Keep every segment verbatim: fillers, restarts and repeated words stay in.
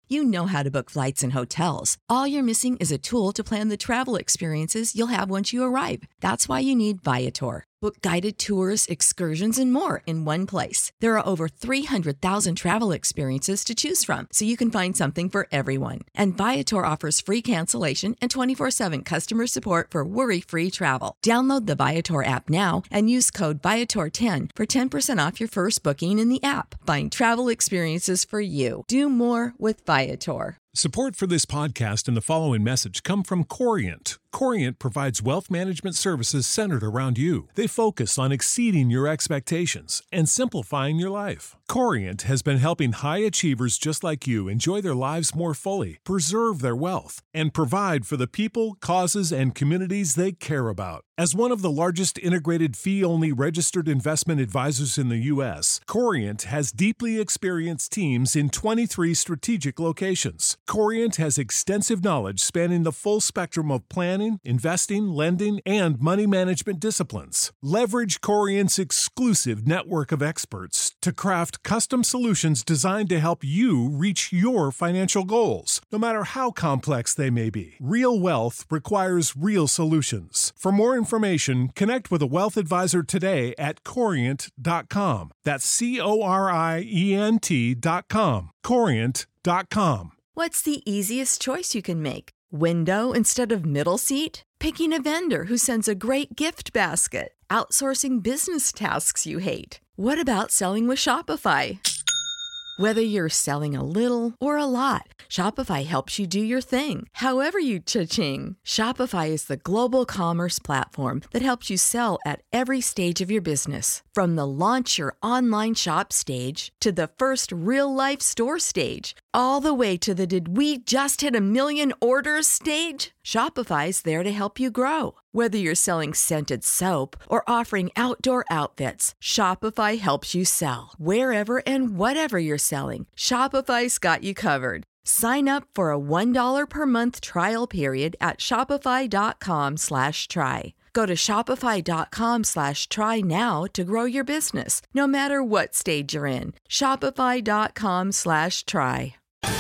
You know how to book flights and hotels. All you're missing is a tool to plan the travel experiences you'll have once you arrive. That's why you need Viator. Book guided tours, excursions, and more in one place. There are over three hundred thousand travel experiences to choose from, so you can find something for everyone. And Viator offers free cancellation and twenty-four seven customer support for worry-free travel. Download the Viator app now and use code Viator ten for ten percent off your first booking in the app. Find travel experiences for you. Do more with Viator. Support for this podcast and the following message come from Corient. Corient provides wealth management services centered around you. They focus on exceeding your expectations and simplifying your life. Corient has been helping high achievers just like you enjoy their lives more fully, preserve their wealth, and provide for the people, causes, and communities they care about. As one of the largest integrated fee-only registered investment advisors in the U S, Corient has deeply experienced teams in twenty-three strategic locations. Corient has extensive knowledge spanning the full spectrum of planning, investing, lending, and money management disciplines. Leverage Corient's exclusive network of experts to craft custom solutions designed to help you reach your financial goals, no matter how complex they may be. Real wealth requires real solutions. For more information, connect with a wealth advisor today at corient dot com. That's C O R I E N T dot com. corient dot com. What's the easiest choice you can make? Window instead of middle seat? Picking a vendor who sends a great gift basket? Outsourcing business tasks you hate? What about selling with Shopify? Whether you're selling a little or a lot, Shopify helps you do your thing, however you cha-ching. Shopify is the global commerce platform that helps you sell at every stage of your business. From the launch your online shop stage to the first real-life store stage, all the way to the did we just hit a million orders stage. Shopify's there to help you grow. Whether you're selling scented soap or offering outdoor outfits, Shopify helps you sell. Wherever and whatever you're selling, Shopify's got you covered. Sign up for a one dollar per month trial period at shopify.com slash try. Go to shopify.com slash try now to grow your business, no matter what stage you're in. Shopify.com slash try.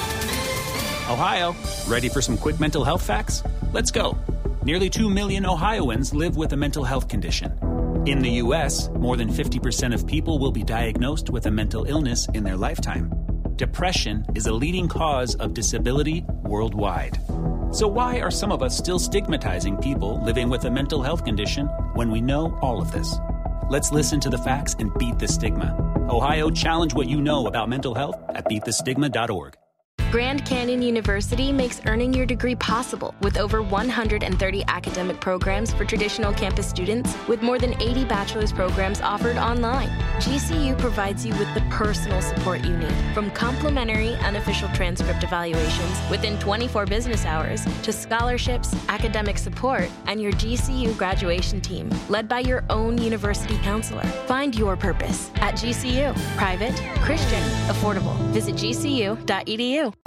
Ohio, ready for some quick mental health facts? Let's go. Nearly two million Ohioans live with a mental health condition. In the U S, more than fifty percent of people will be diagnosed with a mental illness in their lifetime. Depression is a leading cause of disability worldwide. So why are some of us still stigmatizing people living with a mental health condition when we know all of this? Let's listen to the facts and beat the stigma. Ohio, challenge what you know about mental health at beat the stigma dot org. Grand Canyon University makes earning your degree possible with over one hundred thirty academic programs for traditional campus students, with more than eighty bachelor's programs offered online. G C U provides you with the personal support you need, from complimentary unofficial transcript evaluations within twenty-four business hours to scholarships, academic support, and your G C U graduation team, led by your own university counselor. Find your purpose at G C U. Private, Christian, affordable. Visit G C U dot E D U.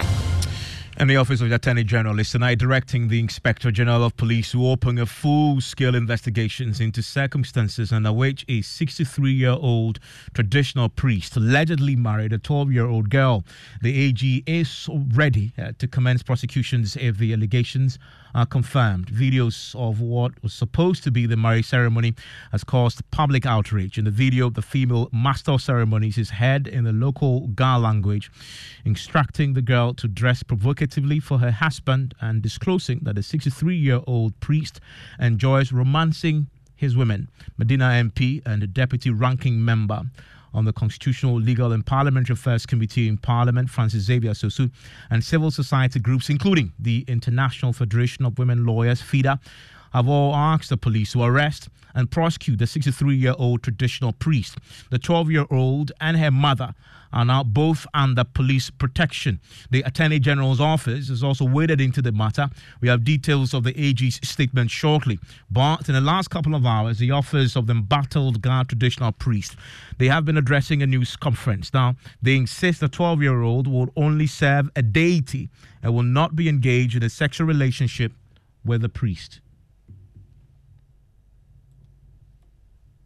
And the Office of the Attorney General is tonight directing the Inspector General of Police to open a full-scale investigations into circumstances under which a sixty-three-year-old traditional priest allegedly married a twelve-year-old girl. The A G is ready uh, to commence prosecutions if the allegations are confirmed. Videos of what was supposed to be the marriage ceremony has caused public outrage. In the video, the female master of ceremonies is heard in the local Ga language, instructing the girl to dress provocatively for her husband and disclosing that the sixty-three-year-old priest enjoys romancing his women. Medina M P and the deputy ranking member on the Constitutional, Legal and Parliamentary Affairs Committee in Parliament, Francis Xavier Sosu, and civil society groups, including the International Federation of Women Lawyers, FIDA, have all asked the police to arrest and prosecute the sixty-three-year-old traditional priest. The twelve-year-old and her mother are now both under police protection. The Attorney General's office has also waded into the matter. We have details of the A G's statement shortly. But in the last couple of hours, the office of the embattled Ga traditional priest, they have been addressing a news conference. Now, they insist the twelve-year-old will only serve a deity and will not be engaged in a sexual relationship with the priest.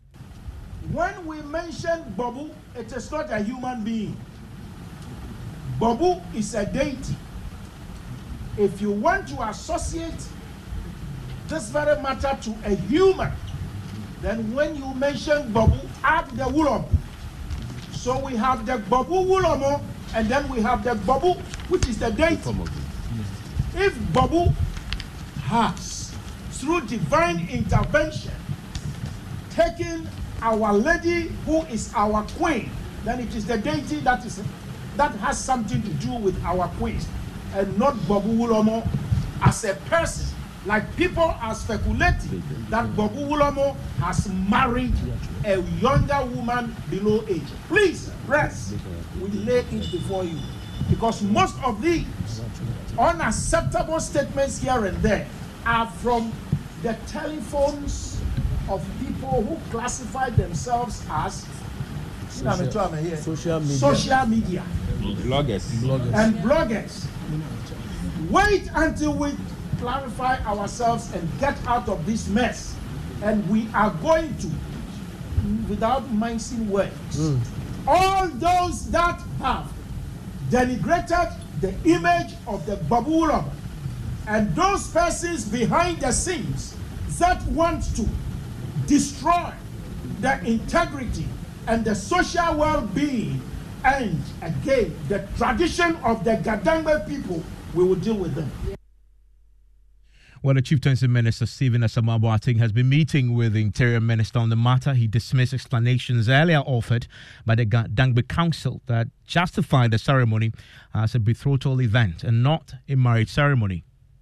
When we mention Bobu, it is not a human being. Babu is a deity. If you want to associate this very matter to a human, then when you mention Babu, add the Wulomo. So we have the Babu Wulomo, and then we have the Babu, which is the deity. If Babu has, through divine intervention, taken our lady who is our queen, then it is the deity that is that has something to do with our queen, and not Babu Wulomo as a person. Like people are speculating that Babu Wulomo has married a younger woman below age. Please, rest. We lay it before you. Because most of these unacceptable statements here and there are from the telephones of people who classify themselves as social, social media, social media. Bloggers. bloggers and bloggers. Wait until we clarify ourselves and get out of this mess, and we are going to, without mincing words, mm. all those that have denigrated the image of the Babu Wulomo and those persons behind the scenes that want to destroy the integrity and the social well-being and, again, the tradition of the Gadangme people, we will deal with them. Well, the Chieftaincy Minister, Stephen Asamoah Boateng, has been meeting with the Interior Minister on the matter. He dismissed explanations earlier offered by the Dangbe Council that justified the ceremony as a betrothal event and not a marriage ceremony.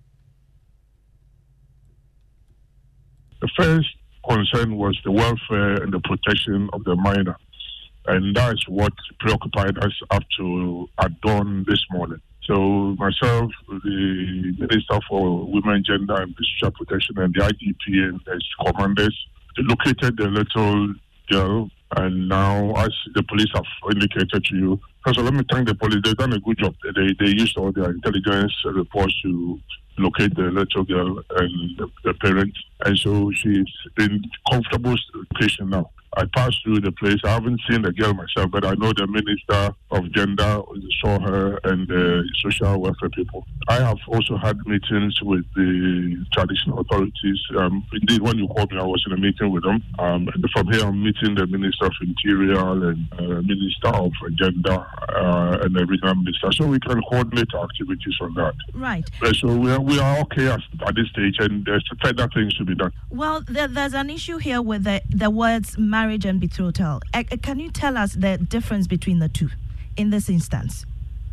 The first concern was the welfare and the protection of the minor. And that's what preoccupied us up to at dawn this morning. So myself, the Minister for Women, Gender and Social Protection, and the I G P and its commanders located the little girl. And now, as the police have indicated to you, first of all, let me thank the police. They've done a good job. They they used all their intelligence reports to locate the little girl and the, the parents. And so she's in comfortable location now. I passed through the place. I haven't seen the girl myself, but I know the Minister of Gender saw her and the social welfare people. I have also had meetings with the traditional authorities. Um, indeed, when you called me, I was in a meeting with them. Um, and from here, I'm meeting the Minister of Interior and uh, Minister of Gender uh, and the regional minister, so we can coordinate our activities on that. Right. Uh, so we are, we are okay at, at this stage, and there's further things to be done. Well, there, there's an issue here with the, the words marriage and betrothal. Uh, can you tell us the difference between the two in this instance?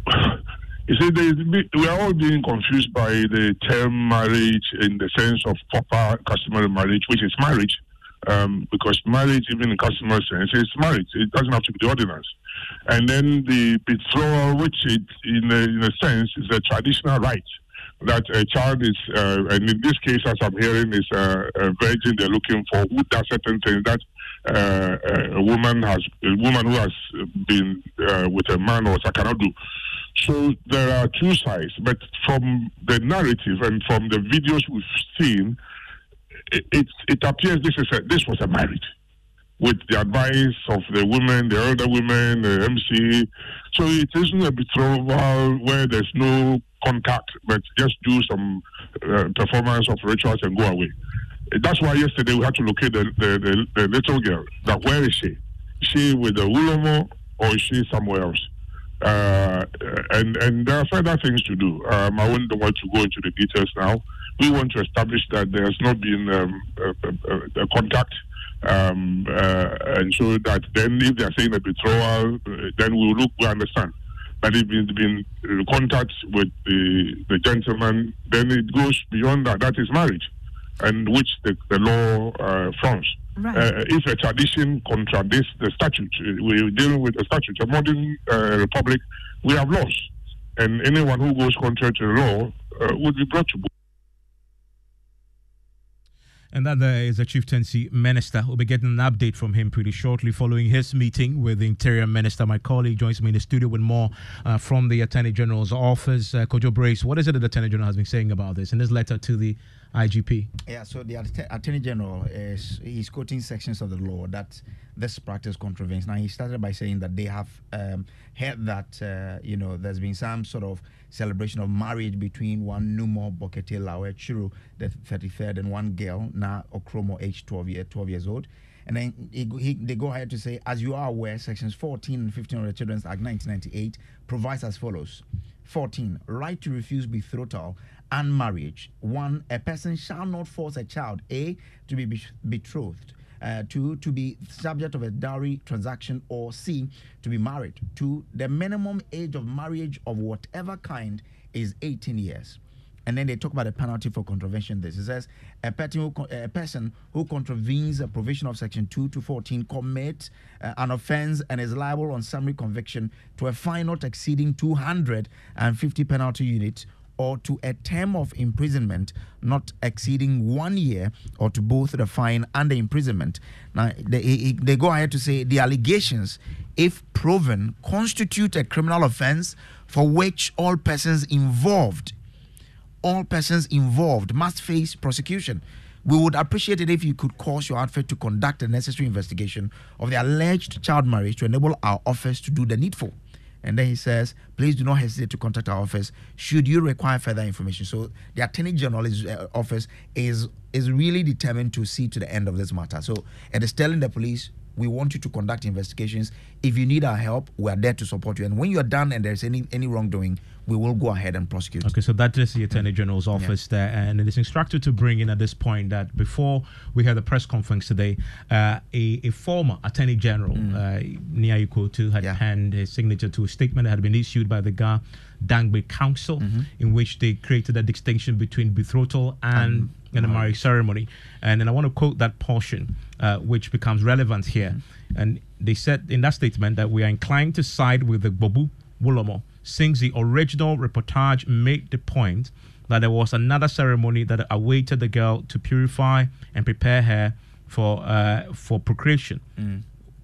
You see, they, we are all being confused by the term marriage in the sense of proper customary marriage, which is marriage, um, because marriage, even in customary sense, is marriage. It doesn't have to be the ordinance. And then the betrothal, which it, in, a, in a sense is a traditional right that a child is, uh, and in this case, as I'm hearing, is uh, a virgin they're looking for who does certain things that uh, a woman has, a woman who has been uh, with a man or cannot do. So there are two sides, but from the narrative and from the videos we've seen, it it, it appears this is a, this was a marriage with the advice of the women, the elder women, the M C. So it isn't a betrothal where there's no contact, but just do some uh, performance of rituals and go away. That's why yesterday we had to locate the, the, the, the little girl. That where is she? Is she with the Wulomo or is she somewhere else? Uh, and, and there are further things to do. Um, I wouldn't want to go into the details now. We want to establish that there has not been um, a, a, a contact. Um, uh, and so that then if they are saying a betrothal, uh, then we will look, we understand. But if it's been in contact with the, the gentleman, then it goes beyond that. That is marriage, and which the, the law uh, fronts. Right. Uh, if a tradition contradicts the statute, we're dealing with a statute. A modern uh, republic, we have laws. And anyone who goes contrary to the law uh, would be brought to book. And that there is a Chieftaincy Minister. We'll be getting an update from him pretty shortly following his meeting with the Interior Minister. My colleague joins me in the studio with more uh, from the Attorney General's office. Uh, Kojo Brace, what is it that the Attorney General has been saying about this in his letter to the I G P? Yeah, so the Attorney General is he's quoting sections of the law that this practice contravenes. Now, he started by saying that they have um, heard that, uh, you know, there's been some sort of celebration of marriage between one Numo Bokete Lawe Churu, the thirty-third, and one girl, Na Okromo, age twelve, year, twelve years old. And then he, he, they go ahead to say, as you are aware, sections fourteen and fifteen of the Children's Act nineteen ninety-eight provides as follows. fourteen. Right to refuse betrothal and marriage. One, a person shall not force a child, A, to be betrothed. Uh, two, to be subject of a dowry transaction, or C, to be married. Two, the minimum age of marriage of whatever kind is eighteen years. And then they talk about the penalty for contravention. This it says a person who, a person who contravenes a provision of section two to fourteen commits uh, an offense and is liable on summary conviction to a fine not exceeding two hundred fifty penalty units, or to a term of imprisonment not exceeding one year, or to both the fine and the imprisonment. Now, they, they go ahead to say the allegations, if proven, constitute a criminal offense for which all persons involved, all persons involved must face prosecution. We would appreciate it if you could cause your outfit to conduct the necessary investigation of the alleged child marriage to enable our office to do the needful. And then he says, please do not hesitate to contact our office should you require further information. So the Attorney General's uh, office is is really determined to see to the end of this matter. So it is telling the police, we want you to conduct investigations. If you need our help, we are there to support you. And when you're done and there's any any wrongdoing, we will go ahead and prosecute. Okay, so that is the Attorney General's office yeah. there, and it is instructed to bring in at this point that before we had the press conference today, uh, a, a former Attorney General, mm. uh, Nia Ikotu, had yeah. penned his signature to a statement that had been issued by the Ga Dangbe Council, mm-hmm. in which they created a distinction between betrothal and um, and a marriage ceremony. And then I want to quote that portion, uh, which becomes relevant here. Mm-hmm. And they said in that statement that we are inclined to side with the Gbobu Wulomo, since the original reportage made the point that there was another ceremony that awaited the girl to purify and prepare her for uh, for procreation. Mm.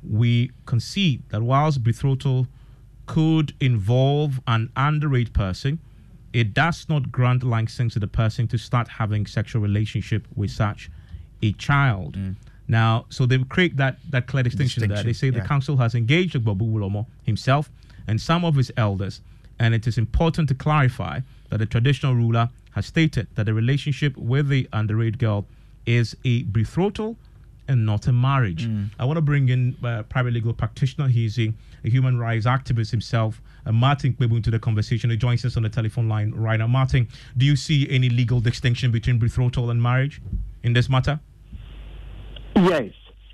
We concede that whilst betrothal could involve an underage person, it does not grant license to the person to start having sexual relationship with such a child. Mm. Now, so they create that that clear distinction, distinction there. They say yeah. the council has engaged Gbobu Wulomo himself and some of his elders, and it is important to clarify that the traditional ruler has stated that the relationship with the underage girl is a betrothal and not a marriage. Mm. I want to bring in a private legal practitioner. He's a, a human rights activist himself, uh, Martin Kwebu, into the conversation. He joins us on the telephone line right now. Martin, do you see any legal distinction between betrothal and marriage in this matter? Yes.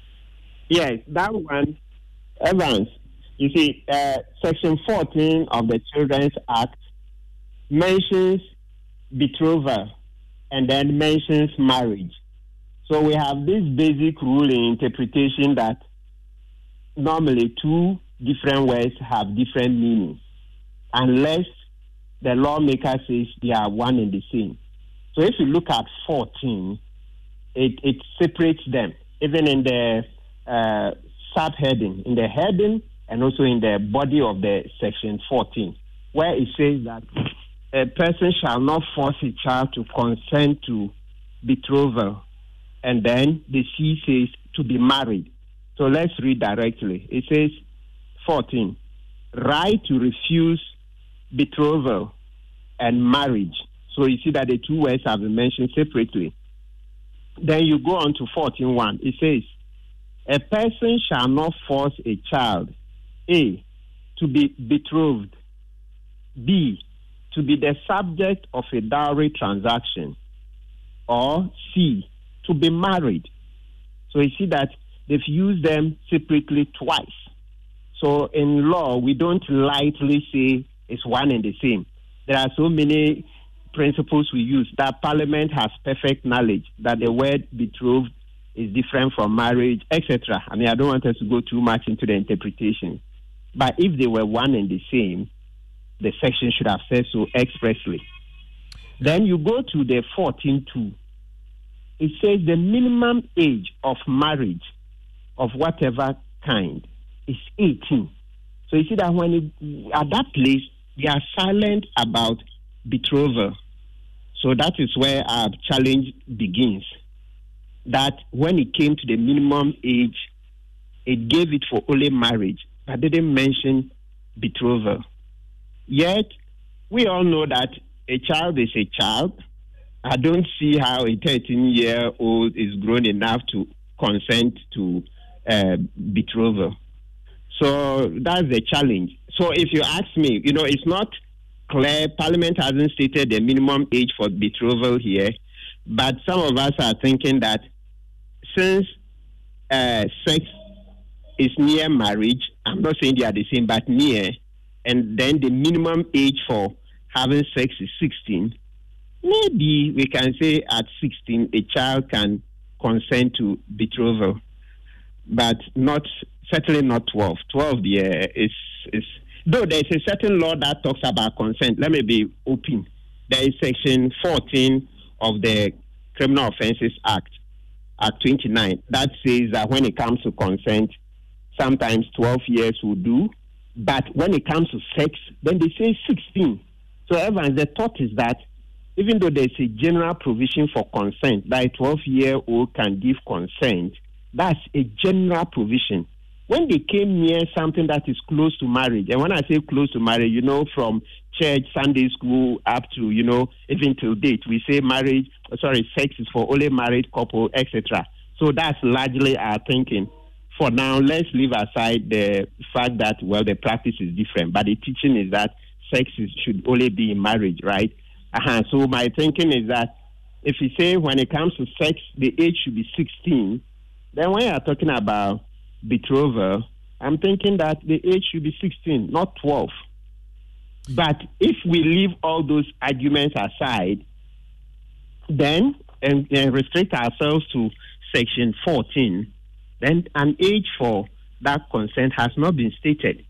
Yes, that one, Evans, you see, uh, Section fourteen of the Children's Act mentions betrothal and then mentions marriage. So we have this basic rule in interpretation that normally two different words have different meanings, unless the lawmaker says they are one and the same. So if you look at fourteen, it, it separates them, even in the uh, subheading, in the heading, and also in the body of the section fourteen, where it says that a person shall not force a child to consent to betrothal, and then the C says to be married. So let's read directly. It says fourteen, right to refuse betrothal and marriage. So you see that the two words have been mentioned separately. Then you go on to fourteen one. It says, a person shall not force a child, A, to be betrothed, B, to be the subject of a dowry transaction, or C, to be married. So you see that they've used them separately twice. So in law, we don't lightly say it's one and the same. There are so many principles we use that Parliament has perfect knowledge that the word betrothed is different from marriage, et cetera. I mean, I don't want us to go too much into the interpretation. But if they were one and the same, the section should have said so expressly. Then you go to the fourteen two. It says the minimum age of marriage of whatever kind is eighteen. So you see that when it, at that place, they are silent about betrothal. So that is where our challenge begins. That when it came to the minimum age it gave it for only marriage, but didn't mention betrothal. Yet, we all know that a child is a child. I don't see how a thirteen-year-old is grown enough to consent to uh, betrothal. So that's the challenge. So if you ask me, you know, it's not clear. Parliament hasn't stated the minimum age for betrothal here, but some of us are thinking that since uh, sex is near marriage, I'm not saying they are the same, but near, and then the minimum age for having sex is sixteen, maybe we can say at sixteen a child can consent to betrothal, but not certainly not twelve. twelve, yeah, is is though there is a certain law that talks about consent. Let me be open. There is section fourteen of the Criminal Offences Act, Act twenty-nine, that says that when it comes to consent, sometimes twelve years will do, but when it comes to sex, then they say sixteen. So, Evans, the thought is that even though there's a general provision for consent, that a twelve-year-old can give consent, that's a general provision. When they came near something that is close to marriage, and when I say close to marriage, you know, from church, Sunday school, up to, you know, even till date, we say marriage, sorry, sex is for only married couple, et cetera. So that's largely our thinking. For now, let's leave aside the fact that, well, the practice is different, but the teaching is that sex is, should only be in marriage, right? Uh-huh. So my thinking is that if you say when it comes to sex, the age should be sixteen, then when you're talking about betrothal, I'm thinking that the age should be sixteen, not twelve. But if we leave all those arguments aside, then and, and restrict ourselves to section fourteen, then an age for that consent has not been stated.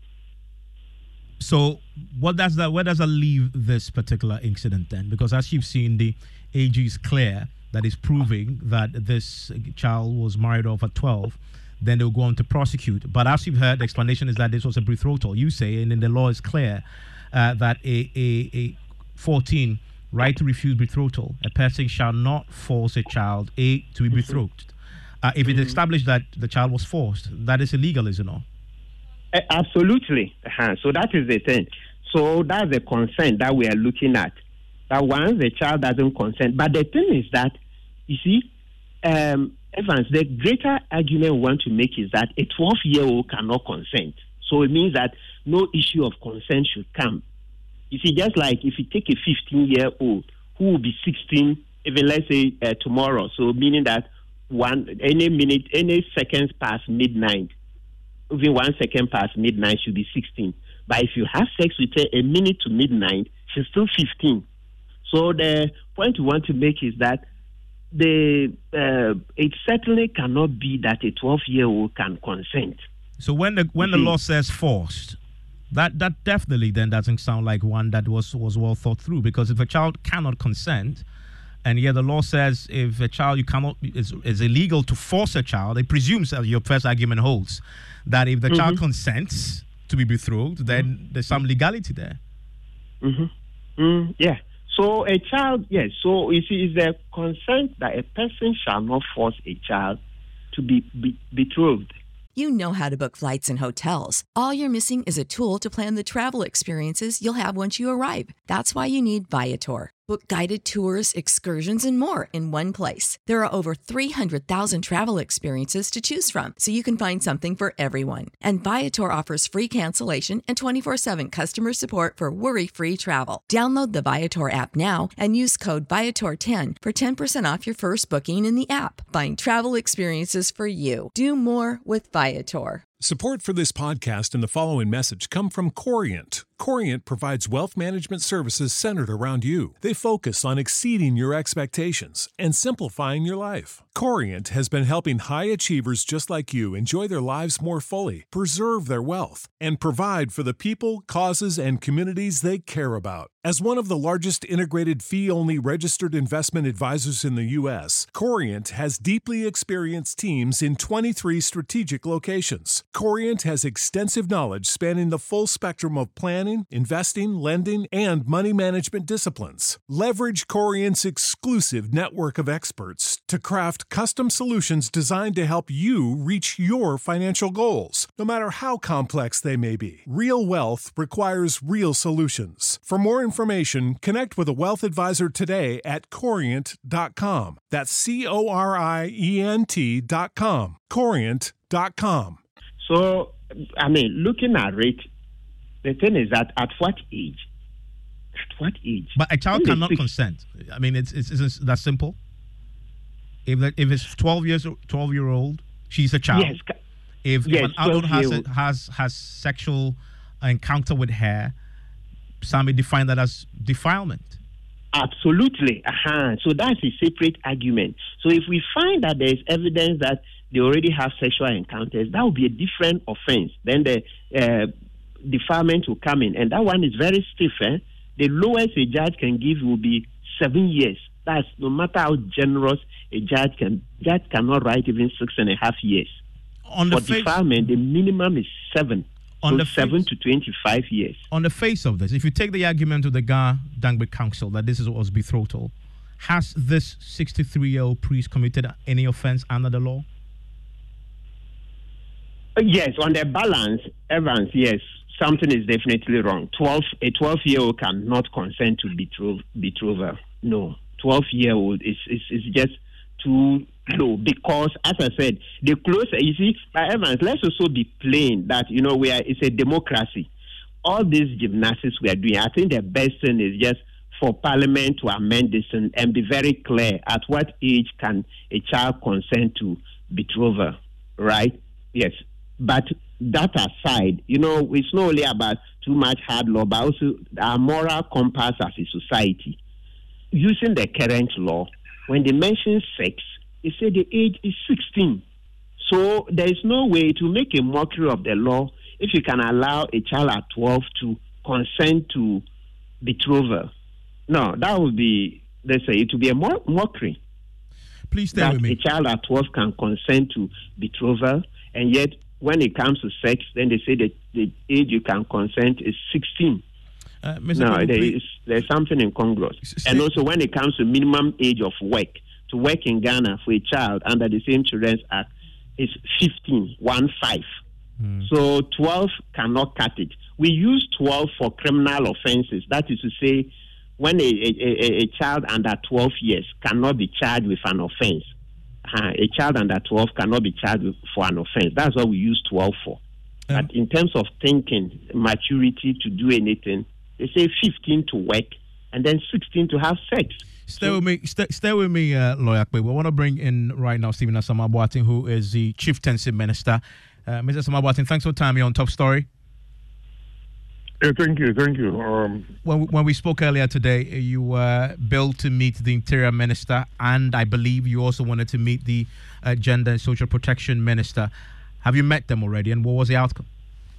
So what does that, where does that leave this particular incident then? Because as you've seen, the age is clear that is proving that this child was married off at twelve. Then they'll go on to prosecute. But as you've heard, the explanation is that this was a betrothal. You say, and then the law is clear uh, that a, a, a fourteen right to refuse betrothal. A person shall not force a child a to be betrothed. Uh, if it established that the child was forced, that is illegal, is it not? Uh, absolutely. Uh-huh. So that is the thing. So that's the consent that we are looking at. That once the child doesn't consent. But the thing is that, you see, um, Evans, the greater argument we want to make is that a twelve-year-old cannot consent. So it means that no issue of consent should come. You see, just like if you take a fifteen-year-old who will be sixteen, even let's say uh, tomorrow, so meaning that one any minute, any seconds past midnight, even one second past midnight should be sixteen. But if you have sex with her a minute to midnight, she's still fifteen. So the point we want to make is that the uh, it certainly cannot be that a twelve-year-old can consent. So when the when the law says forced, that that definitely then doesn't sound like one that was was well thought through. Because if a child cannot consent, and yet the law says if a child you cannot is is illegal to force a child, it presumes that your first argument holds that if the mm-hmm. child consents to be betrothed, then mm-hmm. there's some legality there. Mm-hmm. Mm, yeah. So a child, yes. So you see, it's the consent that a person shall not force a child to be, be betrothed. You know how to book flights and hotels. All you're missing is a tool to plan the travel experiences you'll have once you arrive. That's why you need Viator. Book guided tours, excursions, and more in one place. There are over three hundred thousand travel experiences to choose from, so you can find something for everyone. And Viator offers free cancellation and twenty-four seven customer support for worry-free travel. Download the Viator app now and use code Viator ten for ten percent off your first booking in the app. Find travel experiences for you. Do more with Viator. Support for this podcast and the following message come from Corient. Corient provides wealth management services centered around you. They focus on exceeding your expectations and simplifying your life. Corient has been helping high achievers just like you enjoy their lives more fully, preserve their wealth, and provide for the people, causes, and communities they care about. As one of the largest integrated fee-only registered investment advisors in the U S, Corient has deeply experienced teams in twenty-three strategic locations. Corient has extensive knowledge spanning the full spectrum of planning, investing, lending, and money management disciplines. Leverage Corient's exclusive network of experts to craft custom solutions designed to help you reach your financial goals, no matter how complex they may be. Real wealth requires real solutions. For more information, connect with a wealth advisor today at corient dot com. That's C O R I E N T dot com. corient dot com. So, I mean, looking at it, the thing is that at what age? At what age? But a child cannot consent. I mean, it's it's, it's that simple. If the, if it's twelve years twelve year old, she's a child. Yes. If, yes, if an adult has a, has has sexual encounter with her, some may define that as defilement. Absolutely. Uh-huh. So that's a separate argument. So if we find that there is evidence that they already have sexual encounters, that would be a different offense. Then the uh, defilement will come in. And that one is very stiff. Eh? The lowest a judge can give will be seven years. That's no matter how generous a judge can. Judge cannot write even six and a half years. On the For face, defilement, the minimum is seven. On so the seven face, to twenty-five years. On the face of this, if you take the argument of the Ga Dangbe Council that this is was betrothal, has this sixty-three-year-old priest committed any offense under the law? Yes, on the balance, Evans, yes, something is definitely wrong. Twelve, a twelve-year-old cannot consent to betroth, betrothal. No, twelve-year-old is is is just too low because, as I said, the closer you see, by Evans, let's also be plain that you know we are. It's a democracy. All these gymnastics we are doing, I think the best thing is just for Parliament to amend this and, and be very clear at what age can a child consent to betrothal, right? Yes. But that aside, you know, it's not only about too much hard law, but also our moral compass as a society. Using the current law, when they mention sex, they say the age is sixteen. So there is no way to make a mockery of the law if you can allow a child at twelve to consent to betrothal. No, that would be, let's say, it would be a mo- mockery. Please stay that with me. A child at twelve can consent to betrothal, and yet when it comes to sex, then they say that the age you can consent is sixteen. Uh, Mister No, Kweku, there please. is, there's something incongruous. Stay- And also when it comes to minimum age of work, to work in Ghana for a child under the same Children's Act is fifteen, one five. Hmm. So twelve cannot cut it. We use twelve for criminal offenses. That is to say, when a, a, a, a child under twelve years cannot be charged with an offense. Uh, a child under twelve cannot be charged with, for an offense. That's what we use twelve for. Um, but in terms of thinking, maturity to do anything, they say fifteen to work and then sixteen to have sex. Stay with me, stay, stay with me, uh, Lawyer Kweku. We want to bring in right now Stephen Asamoah Boateng, who is the Chieftaincy Minister. Uh, Mister Asamoah Boateng, thanks for your time here on Top Story. Yeah, thank you, thank you. Um, when, we, when we spoke earlier today, you were billed to meet the Interior Minister, and I believe you also wanted to meet the uh, Gender and Social Protection Minister. Have you met them already, and what was the outcome?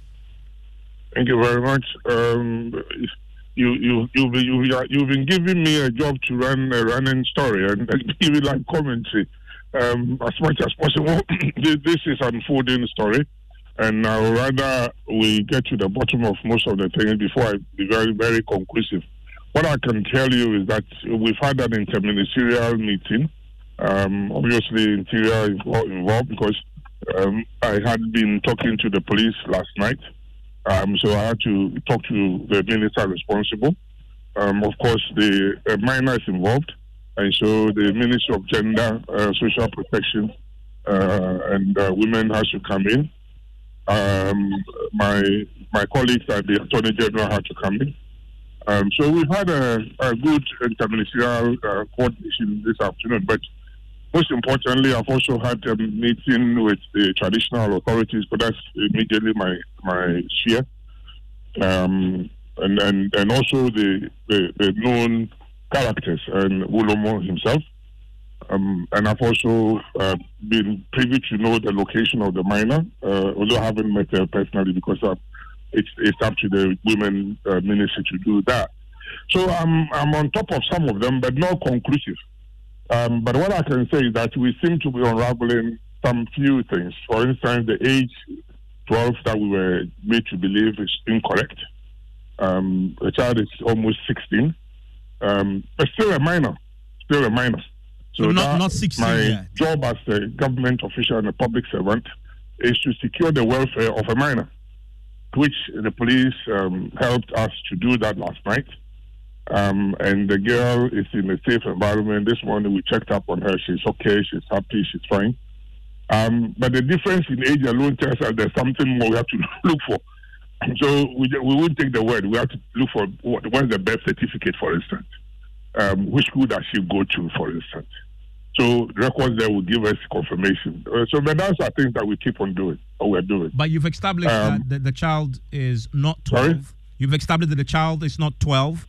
Thank you very much. Um, you you you've been, you, you've been giving me a job to run a running story and give it like commentary um, as much as possible. This is an unfolding story, and I would rather we get to the bottom of most of the things before I be very very conclusive. What I can tell you is that we've had an interministerial meeting. Um, obviously, Interior is involved because um, I had been talking to the police last night. Um, so I had to talk to the minister responsible. Um, of course, the uh, minor is involved, and so the Ministry of Gender, uh, Social Protection, uh, and uh, Women has to come in. Um, my my colleagues at the Attorney General had to come in. Um, so we've had a, a good interministerial uh, coordination this afternoon, but most importantly, I've also had a meeting with the traditional authorities, but that's immediately my my sphere, um, and, and and also the, the, the known characters and Wulomo himself. Um, and I've also uh, been privy to know the location of the minor, uh, although I haven't met her personally because uh, it's it's up to the women uh, ministry to do that. So I'm I'm on top of some of them, but not conclusive. Um, but what I can say is that we seem to be unraveling some few things. For instance, the age twelve that we were made to believe is incorrect. Um, the child is almost sixteen, um, but still a minor, still a minor. So, so not, not sixteen my yet. job as a government official and a public servant is to secure the welfare of a minor, which the police um, helped us to do that last night. Um, and the girl is in a safe environment. This morning we checked up on her. She's okay. She's happy. She's fine. Um, but the difference in age alone tells us there's something more we have to look for. So we we won't take the word. We have to look for what, what's the birth certificate, for instance. Um, which school does she go to, for instance? So records there will give us confirmation. Uh, so but those are things that we keep on doing, or we're doing. But you've established um, that the, the child is not twelve. Sorry? You've established that the child is not twelve.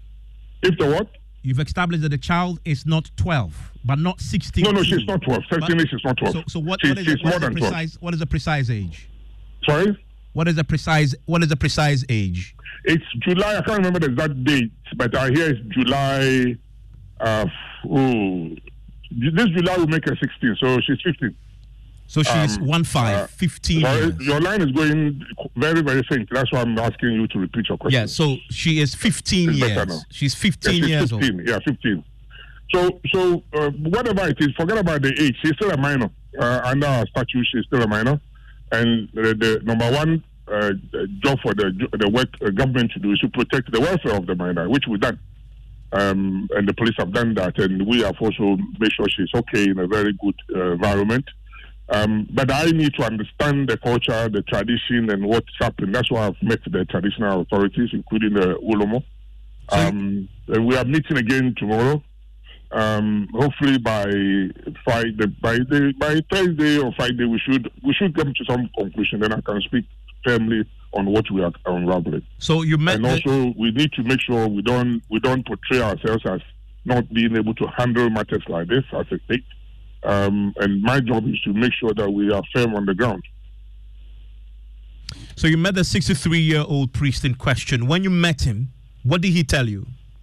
If the what? You've established that the child is not twelve, but not sixteen. No, no, she's not twelve. Certainly she's not twelve. So, so what, she's, what is, she's it, what more is the than precise? twelve. What is the precise age? Sorry? What is the precise? What is the precise age? It's July. I can't remember the exact date, but I hear it's July. Uh, oh, this July will make her sixteen, so she's fifteen. So she's um, one five, uh, fifteen. Sorry, years. your line is going very, very faint. That's why I'm asking you to repeat your question. Yeah. So she is fifteen It's better years. now. She's fifteen yeah, she's years fifteen. old. Yeah, fifteen. So, so uh, whatever it is, forget about the age. She's still a minor. Uh, under our statute, she's still a minor. And the, the number one uh, job for the the work uh, government to do is to protect the welfare of the minor, which we've done. Um, and the police have done that, and we have also made sure she's okay in a very good uh, environment. Um, but I need to understand the culture, the tradition, and what's happened. That's why I've met the traditional authorities, including the Ulomo. Um, and we are meeting again tomorrow. Um, hopefully by Friday, by the, by Thursday or Friday, we should we should come to some conclusion. Then I can speak firmly on what we are unraveling. So you met and also we need to make sure we don't we don't portray ourselves as not being able to handle matters like this as a state. Um, and my job is to make sure that we are firm on the ground. So you met the sixty-three-year-old priest in question. When you met him, what did he tell you?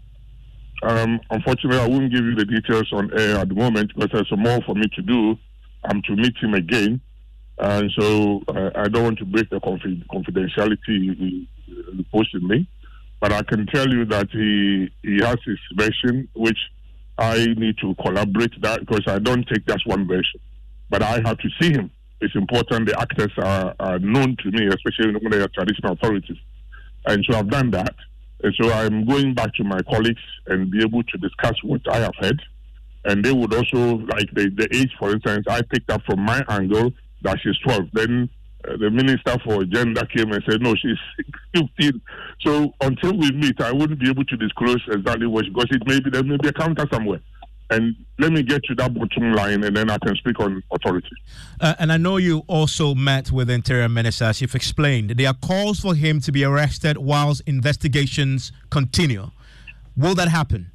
Um, unfortunately, I won't give you the details on air at the moment because there's some more for me to do. I'm to meet him again. And so uh, I don't want to break the confi- confidentiality he posted me. But I can tell you that he, he has his version, which I need to collaborate that because I don't take just one version. But I have to see him. It's important the actors are, are known to me, especially when they are traditional authorities. And so I've done that. And so I'm going back to my colleagues and be able to discuss what I have heard. And they would also, like the, the age, for instance, I picked up from my angle that she's twelve. Then uh, the Minister for Gender came and said, no, she's fifteen. So until we meet, I wouldn't be able to disclose exactly what she, because it may be, there may be a counter somewhere. And let me get to that bottom line, and then I can speak on authority. Uh, and I know you also met with the Interior Minister, as you've explained. There are calls for him to be arrested whilst investigations continue. Will that happen?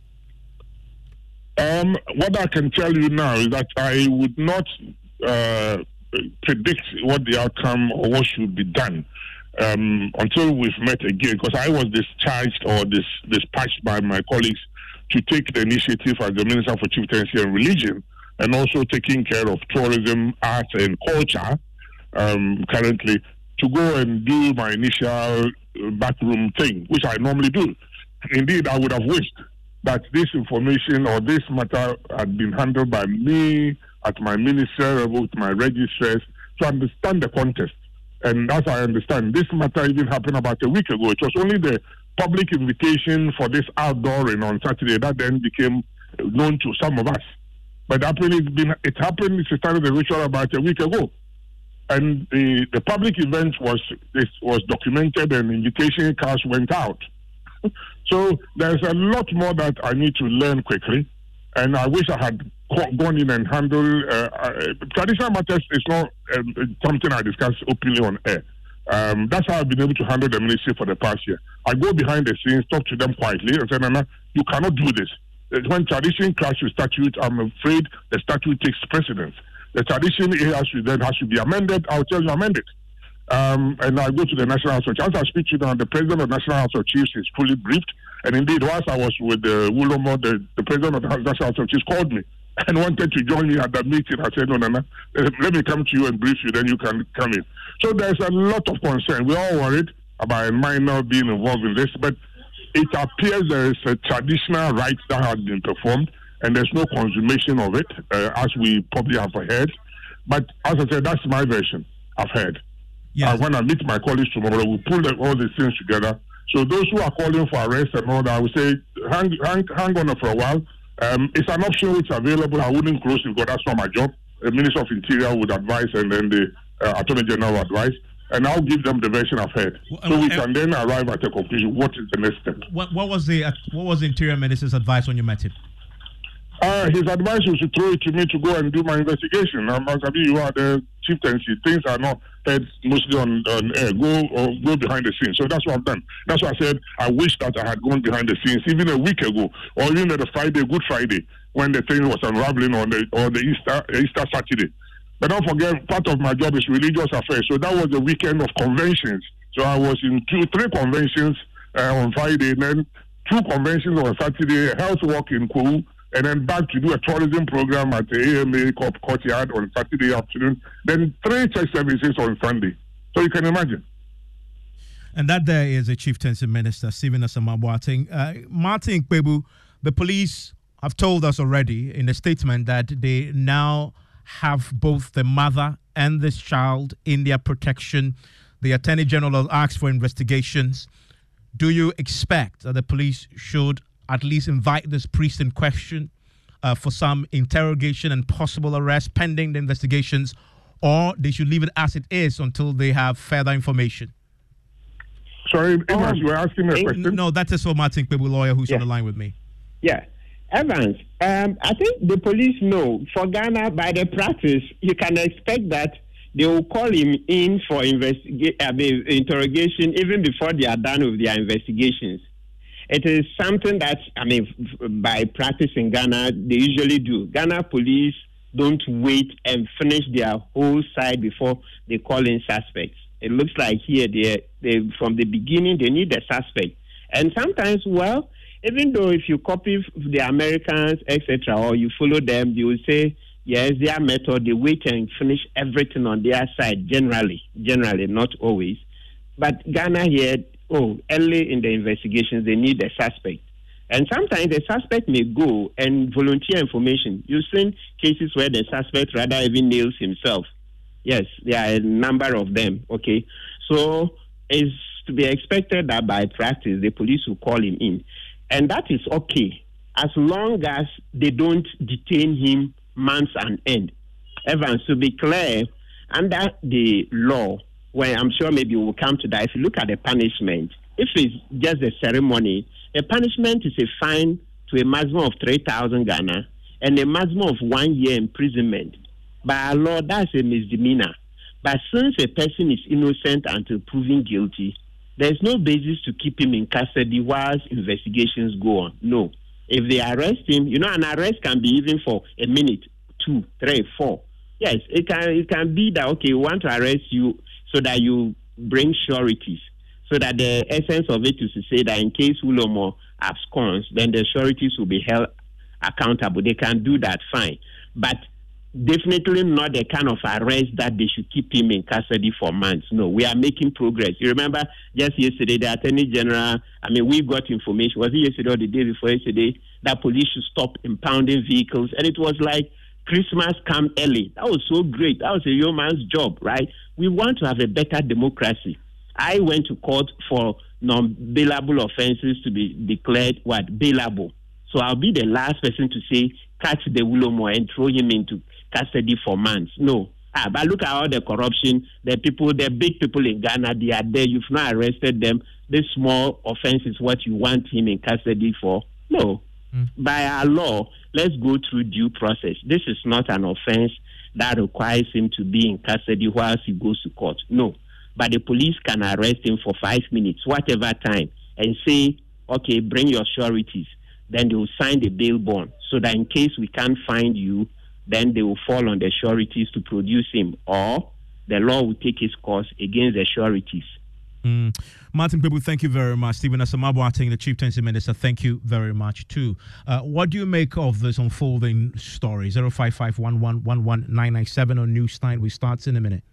Um, what I can tell you now is that I would not uh, predict what the outcome or what should be done um, until we've met again, because I was discharged or dis- dispatched by my colleagues to take the initiative as the Minister for Chieftaincy and Religion, and also taking care of tourism, arts, and culture um, currently, to go and do my initial backroom thing, which I normally do. Indeed, I would have wished that this information or this matter had been handled by me at my minister, with my registrars, to understand the context. And as I understand, this matter even happened about a week ago. It was only the public invitation for this outdooring on Saturday that then became known to some of us. But apparently it's been it happened, it started the ritual about a week ago. And the, the public event was this was documented and invitation cards went out. So there's a lot more that I need to learn quickly. And I wish I had gone in and handled uh, uh, traditional matters is not um, something I discuss openly on air. Um, that's how I've been able to handle the ministry for the past year. I go behind the scenes, talk to them quietly, and say, Nana, you cannot do this. When tradition clashes with statute, I'm afraid the statute takes precedence. The tradition has to, then has to be amended. I'll tell you, amend it. Um, and I go to the National House of Chiefs. As I speak to you now, the President of the National House of Chiefs is fully briefed. And indeed, whilst I was with the uh, Wulomo, the, the president of the National Assembly called me and wanted to join me at that meeting. I said, no, no, no, let me come to you and brief you, then you can come in. So there's a lot of concern. We're all worried about a minor being involved in this, but it appears there is a traditional rite that has been performed, and there's no consummation of it, uh, as we probably have heard. But as I said, that's my version I've heard. Yes. Uh, when I meet my colleagues tomorrow, we'll pull the, all these things together. So those who are calling for arrest and all that, I would say, hang, hang, hang on for a while. Um, it's an option which is available. I wouldn't close it because that's not my job. The Minister of Interior would advise, and then the uh, Attorney General would advise. And I'll give them the version I've heard, well, so we uh, can then arrive at a conclusion. What is the next step? What, what was the uh, what was the Interior Minister's advice when you met him? Uh, his advice was to throw it to me to go and do my investigation. Um, Masabi, you are the chieftaincy. Things are not heard mostly on, on air. Go or go behind the scenes. So that's what I've done. That's why I said I wish that I had gone behind the scenes even a week ago, or even at the Friday, Good Friday, when the thing was unraveling on the or the Easter Easter Saturday. But don't forget, part of my job is religious affairs. So that was the weekend of conventions. So I was in two, three conventions uh, on Friday, and then two conventions on Saturday, a health walk in Kwu, and then back to do a tourism program at the A M A courtyard on Saturday afternoon. Then three church services on Sunday. So you can imagine. And that there is a chieftaincy minister, Stephen Asamoah Boateng. Uh, Martin Kpebu, the police have told us already in a statement that they now have both the mother and this child in their protection. The Attorney General has asked for investigations. Do you expect that the police should at least invite this priest in question uh, for some interrogation and possible arrest pending the investigations, or they should leave it as it is until they have further information? Sorry, Evans, um, you were asking me a question? No, that is for Martin Kpebu, lawyer, who's yeah. on the line with me. Yeah. Evans, um, I think the police know. For Ghana, by the practice, you can expect that they will call him in for investiga- uh, interrogation even before they are done with their investigations. It is something that, I mean, f- by practice in Ghana, they usually do. Ghana police don't wait and finish their whole side before they call in suspects. It looks like here, they, they from the beginning, they need a suspect. And sometimes, well, even though if you copy the Americans, et cetera, or you follow them, they will say, yes, their method, they wait and finish everything on their side, generally, generally, not always. But Ghana here, oh, early in the investigations, they need a suspect. And sometimes the suspect may go and volunteer information. You've seen cases where the suspect rather even nails himself. Yes, there are a number of them, okay? So it's to be expected that by practice, the police will call him in. And that is okay, as long as they don't detain him months on end. Evans, to be clear, under the law, where I'm sure maybe we'll come to that, if you look at the punishment, if it's just a ceremony, the punishment is a fine to a maximum of three thousand Ghana and a maximum of one year imprisonment. By our law, that's a misdemeanor. But since a person is innocent until proven guilty, there's no basis to keep him in custody whilst investigations go on. No. If they arrest him, you know, an arrest can be even for a minute, two, three, four. Yes, it can it can be that, okay, we want to arrest you so that you bring sureties. So that the essence of it is to say that in case Wulomo absconds, then the sureties will be held accountable. They can do that, fine. But definitely not the kind of arrest that they should keep him in custody for months. No, we are making progress. You remember just yesterday, the Attorney General, I mean, we got information, was it yesterday or the day before yesterday, that police should stop impounding vehicles. And it was like Christmas come early. That was so great. That was a yeoman's job, right? We want to have a better democracy. I went to court for non-bailable offenses to be declared, what, bailable. So I'll be the last person to say, catch the Wulomo and throw him into custody for months. No. Ah, but look at all the corruption. The people, the big people in Ghana, they are there. You've not arrested them. This small offense is what you want him in custody for. No. Mm. By our law, let's go through due process. This is not an offense that requires him to be in custody whilst he goes to court. No. But the police can arrest him for five minutes, whatever time, and say, okay, bring your sureties. Then they will sign the bail bond so that in case we can't find you, then they will fall on the sureties to produce him, or the law will take its course against the sureties. Mm. Martin Kpebu, thank you very much. Stephen Asamoah-Boateng, the Chieftaincy Minister, thank you very much too. Uh, what do you make of this unfolding story? zero five five one one one one nine nine seven on Newstime. We start in a minute.